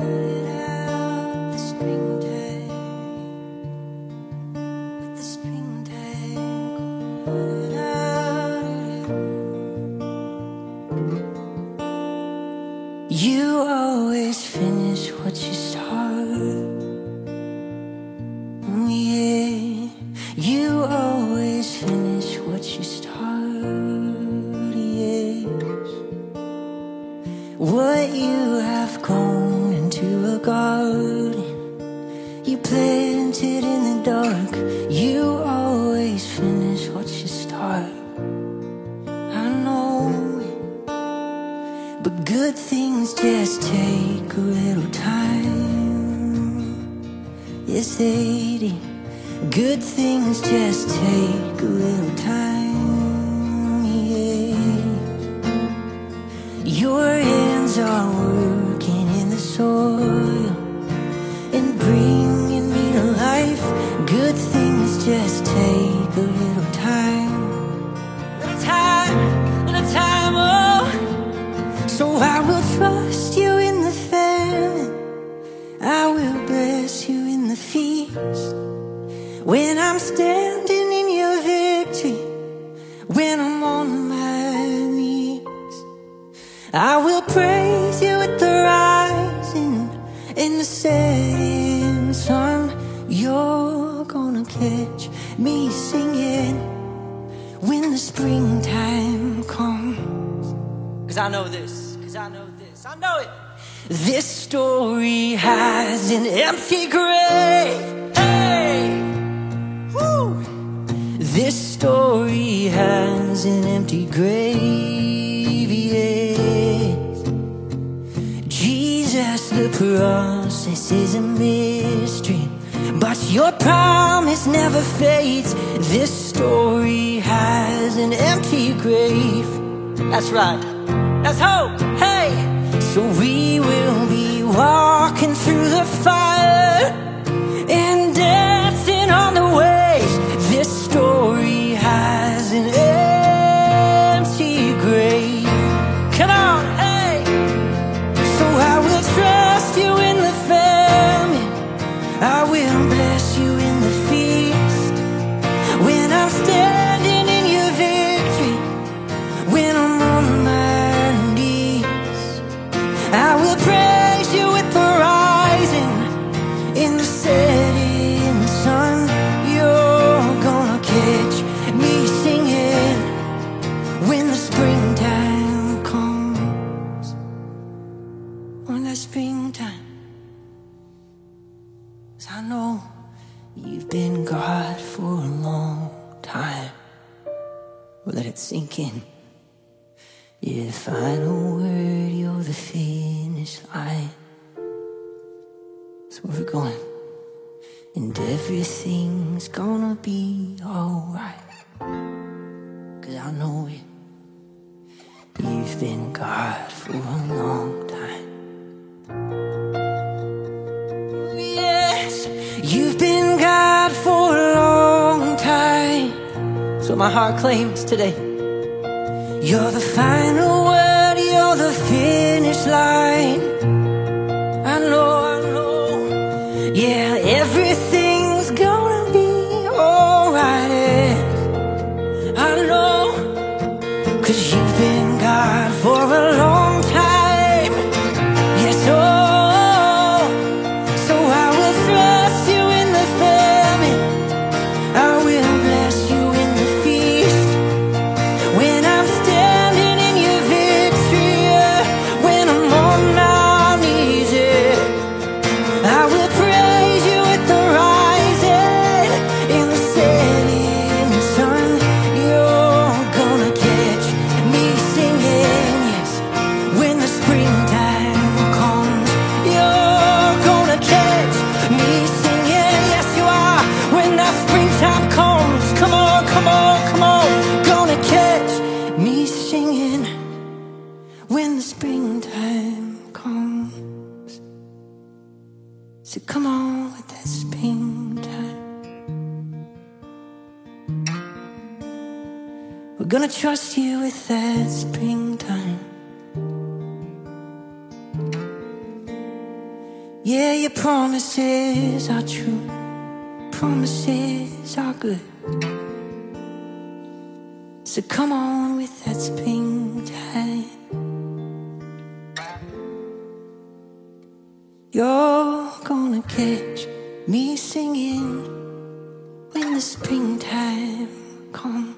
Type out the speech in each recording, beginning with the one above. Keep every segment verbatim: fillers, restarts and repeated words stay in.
the springtime, with the springtime coming out. You always finish what you start. Oh yeah, you always finish what you start. Yes, what you have grown into a garden you planted in the dark. You always finish what you start. I know it, but good things just take a little time. Yes, they do. Good things just take a little time, yeah. Your hands are working in the soil and bringing me to life. Good things just take a little time. Little time, little time, oh. So I will trust you in the famine, I will bless you in the feast. When I'm standing in your victory, when I'm on my knees, I will praise you at the rising and the setting sun. You're gonna catch me singing when the springtime comes. Cause I know this, cause I know this, I know it. This story has an empty grave. Hey! Woo! This story has an empty grave, yes. Jesus, the process is a mystery, but your promise never fades. This story has an empty grave. That's right, that's hope, hey! So we will be walking through the fire and dancing on the waves. This story has an empty grave. Come on, hey! So I will trust you in the famine, I will bless you in the feast. When I'm standing in your victory, when I'm on my knees, I will praise you with the rising in the setting sun. You're gonna catch me singing when the springtime comes. When the springtime, 'cause I know you've been God for a long time. Well, let it sink in. You're the final word, you're the finish line. That's where we're going. And everything's gonna be alright. 'Cause I know it. You've been God for a long time. Yes, you've been God for a long time. That's what my heart claims today. You're the final word, you're the finish line. I know, I know. Yeah, everything's gonna be alright. I know, 'cause you've been God for a long time. Yes, oh, so I will trust you in the famine, I will bless you in the feast. When I'm standing in your victory, when I'm on my knees, yeah, I will praise you at the rising in the setting sun. You're gonna catch me singing, yes, when the springtime comes. You're gonna catch me singing, yes you are, when that springtime comes. Come on, come on, come on. Gonna catch me singing when the springtime comes. So come on with that springtime. We're gonna trust you with that springtime. Yeah, your promises are true. Promises are good. So come on with that springtime. You're gonna catch me singing when the springtime comes.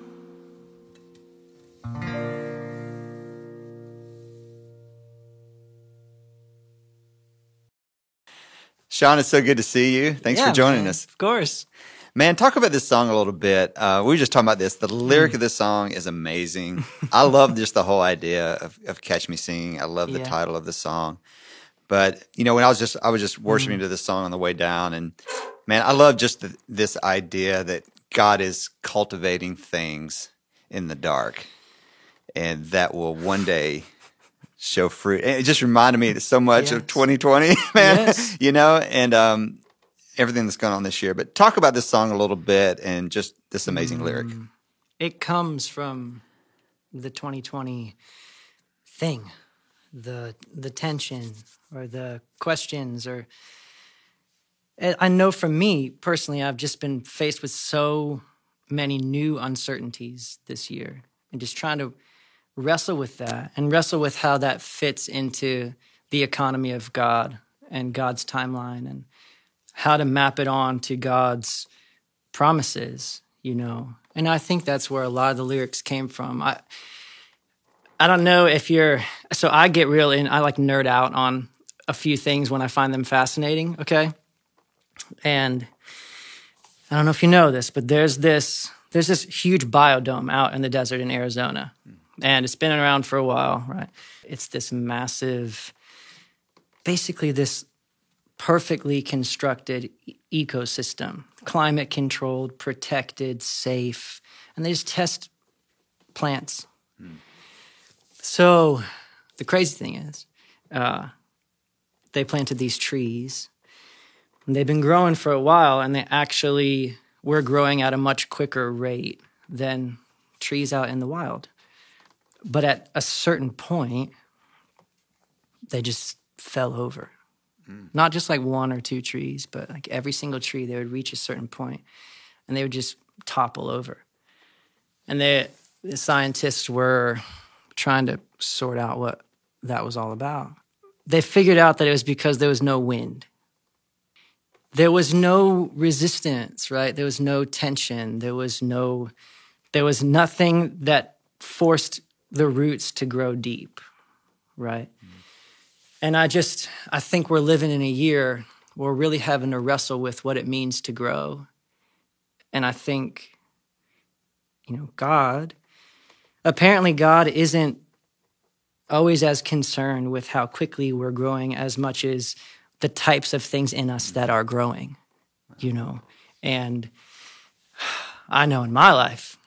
Sean, it's so good to see you. Thanks yeah, for joining man, us. Of course. Man, talk about this song a little bit. Uh, we were just talking about this. The lyric mm. of this song is amazing. I love just the whole idea of, of Catch Me Singing. I love the yeah. title of the song. But, you know, when I was just I was just worshiping mm. to this song on the way down, and, man, I love just the, this idea that God is cultivating things in the dark, and that will one day show fruit. And it just reminded me so much yes. of twenty twenty, man, yes. you know, and um, everything that's going on this year. But talk about this song a little bit and just this amazing mm. lyric. It comes from the twenty twenty thing, the the tension or the questions. Or I know for me personally, I've just been faced with so many new uncertainties this year, and just trying to wrestle with that and wrestle with how that fits into the economy of God and God's timeline, and how to map it on to God's promises, you know. And I think that's where a lot of the lyrics came from. I I don't know if you're, so I get real in, I like nerd out on a few things when I find them fascinating, okay? And I don't know if you know this, but there's this, there's this huge biodome out in the desert in Arizona. And it's been around for a while, right? It's this massive, basically this perfectly constructed e- ecosystem, climate controlled, protected, safe, and they just test plants. Mm. So the crazy thing is, uh, they planted these trees, and they've been growing for a while, and they actually were growing at a much quicker rate than trees out in the wild. But at a certain point, they just fell over. Mm. Not just like one or two trees, but like every single tree, they would reach a certain point and they would just topple over. And they, the scientists were trying to sort out what that was all about. They figured out that it was because there was no wind. There was no resistance, right? There was no tension. There was no, there was nothing that forced the roots to grow deep, right? Mm. And I just, I think we're living in a year where we're really having to wrestle with what it means to grow. And I think, you know, God, apparently God isn't always as concerned with how quickly we're growing as much as the types of things in us that are growing, you know? And I know in my life,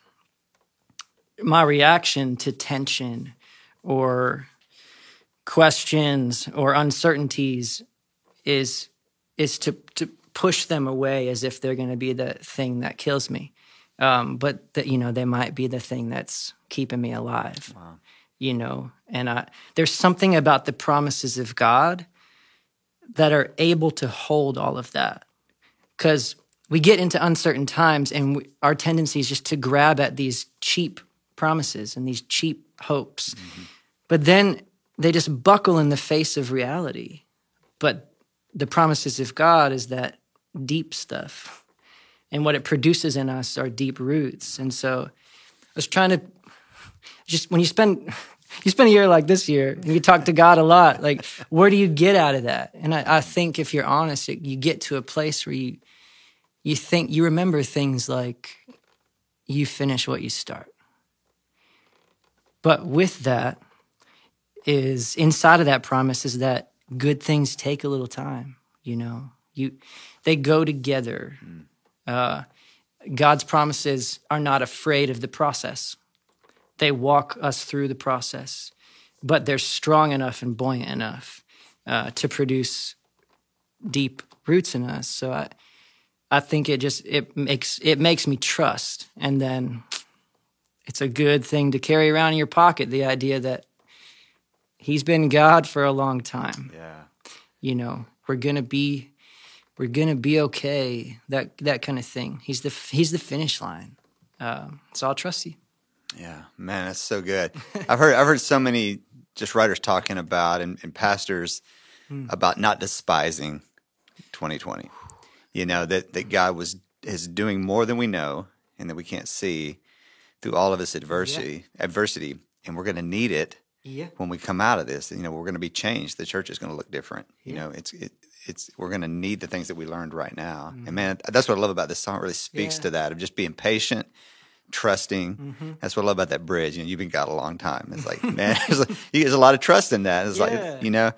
my reaction to tension or questions or uncertainties is is to to push them away as if they're going to be the thing that kills me, um, but that, you know, they might be the thing that's keeping me alive. Wow. You know, and I, there's something about the promises of God that are able to hold all of that, because we get into uncertain times and we, our tendency is just to grab at these cheap promises and these cheap hopes. Mm-hmm. But then they just buckle in the face of reality. But the promises of God is that deep stuff. And what it produces in us are deep roots. And so I was trying to just, when you spend, you spend a year like this year and you talk to God a lot, like, where do you get out of that? And I, I think if you're honest, it, you get to a place where you, you think, you remember things like you finish what you start. But with that is, inside of that promise is that good things take a little time, you know. You, they go together. Mm. Uh, God's promises are not afraid of the process. They walk us through the process, but they're strong enough and buoyant enough uh, to produce deep roots in us. So I, I think it just it makes it makes me trust, and then it's a good thing to carry around in your pocket, the idea that He's been God for a long time. Yeah. You know, we're gonna be, we're gonna be okay. That that kind of thing. He's the he's the finish line. Uh, so I'll trust you. Yeah, man, that's so good. I've heard I've heard so many just writers talking about and, and pastors mm. about not despising twenty twenty. You know, that, that God was is doing more than we know and that we can't see through all of this adversity yeah. adversity, and we're going to need it yeah. when we come out of this. You know, we're going to be changed. The church is going to look different. Yeah. You know, it's it, it's we're going to need the things that we learned right now. Mm-hmm. And man, that's what I love about this song. It really speaks yeah. to that of just being patient, trusting. Mm-hmm. That's what I love about that bridge. You know, you've been God a long time. It's like, man, there's, like, there's a lot of trust in that. It's yeah. like, you know,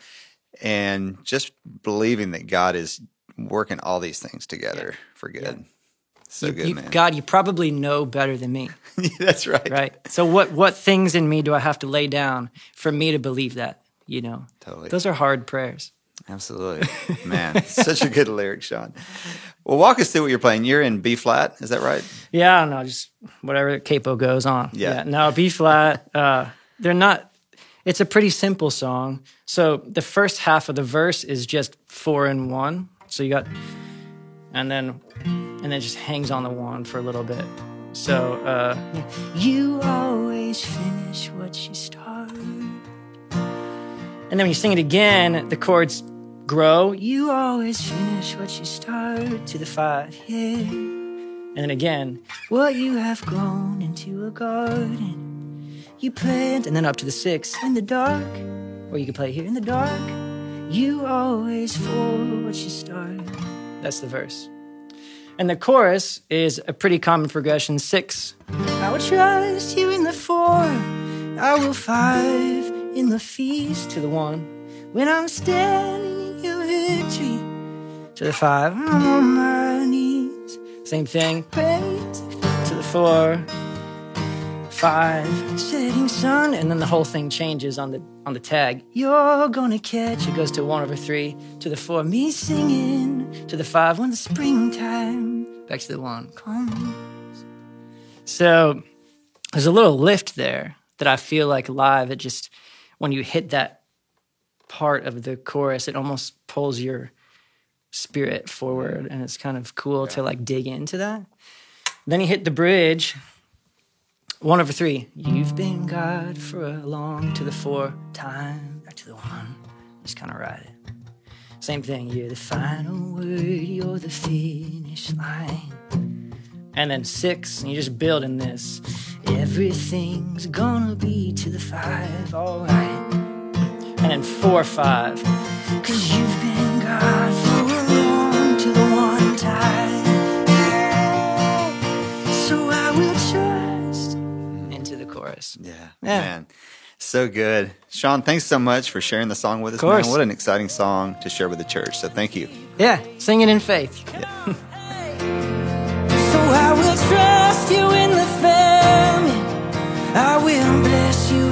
and just believing that God is working all these things together yeah. for good. Yeah. So you, good, you, man. God, you probably know better than me. That's right. Right. So what what things in me do I have to lay down for me to believe that? You know, totally. Those are hard prayers. Absolutely, man. Such a good lyric, Sean. Well, walk us through what you're playing. You're in B flat, is that right? Yeah, I don't know, just whatever capo goes on. Yeah. yeah no, B flat. Uh, they're not. It's a pretty simple song. So the first half of the verse is just four and one. So you got, and then. And then it just hangs on the one for a little bit. So, uh, you always finish what you start. And then when you sing it again, the chords grow. You always finish what you start to the five, yeah. And then again, what you have grown into a garden. You plant, and then up to the six in the dark. Or you can play here in the dark. You always for what you start. That's the verse. And the chorus is a pretty common progression, six. I will trust you in the four. I will five in the feast to the one. When I'm standing in your victory to the five. I'm on my knees. Same thing. Praise to the four. Five. Setting sun. And then the whole thing changes on the on the tag. You're gonna catch. It goes to one over three to the four. Me singing to the five when the springtime. Back to the one comes. So there's a little lift there that I feel like live. It just, when you hit that part of the chorus, it almost pulls your spirit forward, and it's kind of cool yeah. to like dig into that. Then you hit the bridge. One over three. You've been God for a long to the four time. Back to the one. Just kind of ride it. Same thing, you're the final word, you're the finish line. And then six, and you're just building this. Everything's gonna be to the five, all right. And then four, five. Cause you've been God for a long to the one time. So I will trust into the chorus. Yeah, yeah. man. So good. Sean, thanks so much for sharing the song with us, of course. man. What an exciting song to share with the church. So thank you. Yeah, sing it in faith. Yeah. So I will trust you in the famine. I will bless you